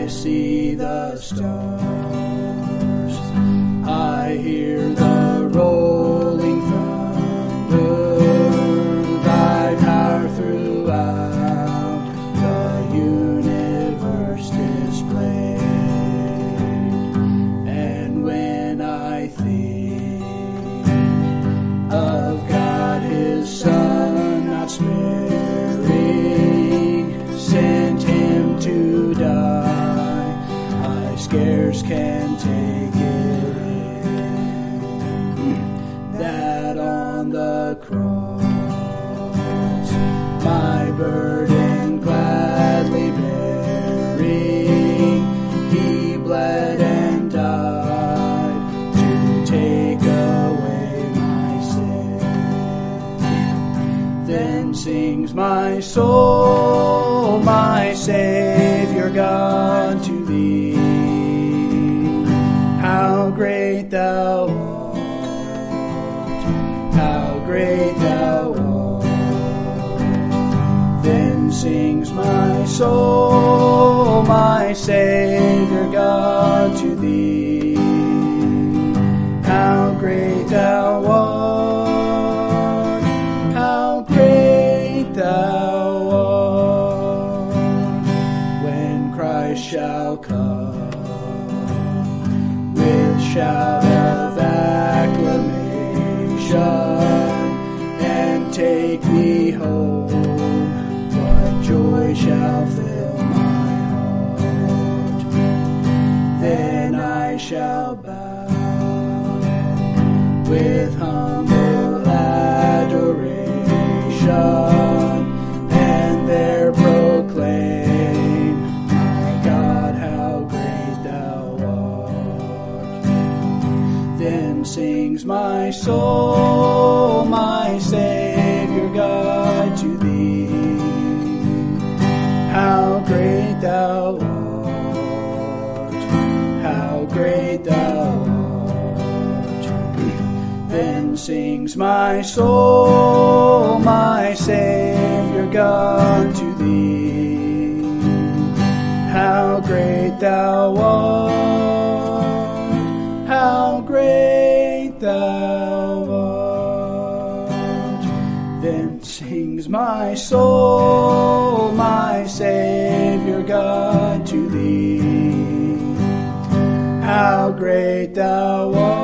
see the stars. I hear the rolling thunder, thy power throughout the universe displayed. And when I think of God, his Son, not sparing, sent him to die, I scarce can take it in, that on the cross, my burden gladly bearing, he bled and died to take away my sin. Then sings my soul, my Savior God, to thee. How great thou art, how great thou art. Then sings my soul, my Savior God, to thee. How great thou art, how great thou art. When Christ shall come with shout of acclamation and take me home, what joy shall fill my heart. Then I shall bow with humble adoration and there proclaim, my God, how great thou art. Then sings my soul, my Savior God, to thee. How great thou art, how great thou art. Then sings my soul, my Savior God, to thee. How great thou art, how great thou art. Then sings my soul, my Savior God, to thee. How great thou art.